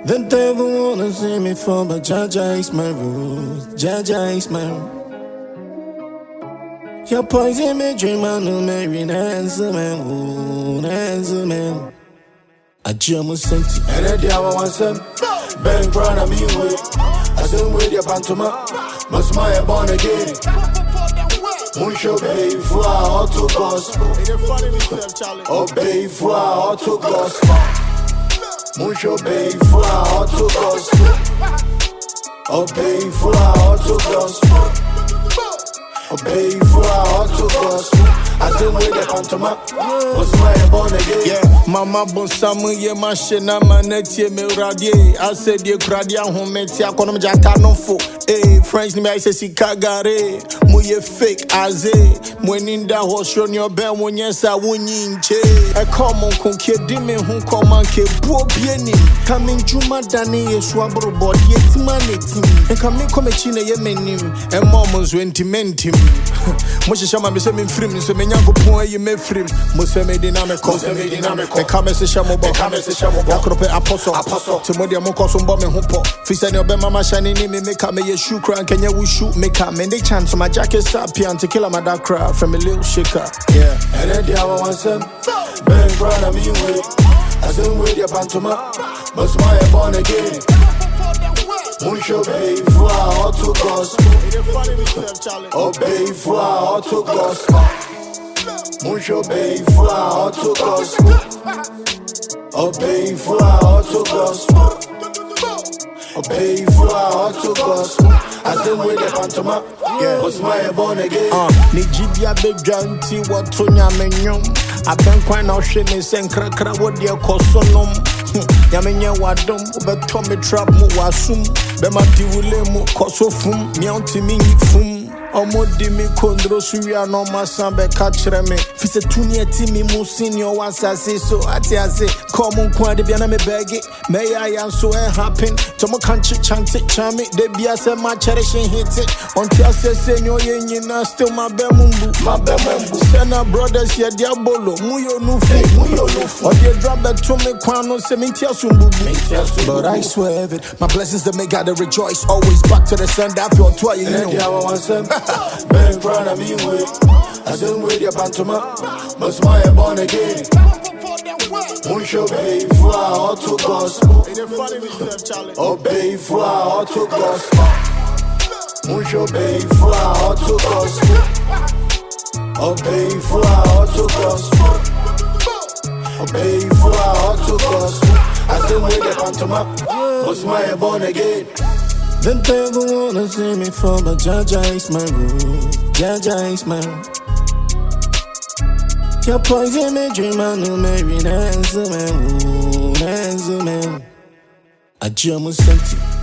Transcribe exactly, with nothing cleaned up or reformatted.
They never wanna see me fall, but Jaja is my rules. Jaja is my rule. Your poison me dream, I know Mary Nancy, man. Ooh, Nancy, man. I jam with Senti. And then the hour one sem. Ben Brown, I'm you with. I don't with your pantoma. Must my born again. Muncho bay for our auto gospel. Obey for our auto gospel. Muncho bay for our auto gospel. Obey for our auto gospel. Obey for our auto gospel. I still with the pantoma. What's my born again? Yeah, Mama Bonsamu, ye machina, maneti, me radie. I said, ye cradia, home, metia, konom jatano fo. Eh, French, me, I say, si kagare. Muye fake, aze. Mweninda, horse, on your bell, when yes, I won't che. A common conke, dime, who come and ke, bo bieni. Coming Juma Dani, a swabro body, yet manity. And coming come a china, ye menim. And mommas went to ment him. Moshama, me say, me free, so me. Nyango point you me free. Mose me dynamic, mose me dynamic. The camera se shamo, the camera se shamo. Yakrope apostle, apostle. Timodia mo koso mbo me humpo. Fisa ni obe mama shani ni me make me ye shoe crank Kenya we shoot make me they chance my jacket sapian to kill a mother crowd from a little shaker. Yeah. And then the hour one sem. Ben Brown, I'm you with. I don't with your pantoma. Must my born again. Muncho bay for our auto gospel. Obey for our auto gospel. Muncho bay for our auto gospel. Obey for our auto gospel. Obey for our auto gospel. I still with the pantoma. Yeah, what's my born again? Uh, Nigeria be janti watonya menyom. I been quite now shame sen kra kra what dia kosonom. Yamenye wadom ube Tommy trap mu wasum. Be ma diwule mu kosofum. Mianti mingi fum. Omo di mi kondro suya no masan be kachre me. Fise tuni eti mi mu senior wasase so ati ase. Come kwa de bia na me beg me ya yan so e happen. Tomo kanchi chante chame de bia se ma cherishing hit it. Until say senior ye nyina still my bemumbu. My bemumbu. Sena brothers ye diabolo. Muyo nufu. Muyo nufu. Or ye drop that to me kwano se mintia sumbubu. But I swear it. My blessings that make God to rejoice. Always back to the sun that feel twice. You know. Ben Brown, I'm you with. I don't with your pantoma. Must my born again. Muncho bay for our auto gospel. Obey for our auto gospel. Muncho bay for our auto gospel. Obey for our auto gospel. Obey for our auto gospel. I still with the pantoma. Must my born again. They never wanna see me fall, but Jaja is my rule. Jaja is my rule. Your poison me dream, I know Mary Nancy, man. Ooh, Nancy, man. I jam with Senti.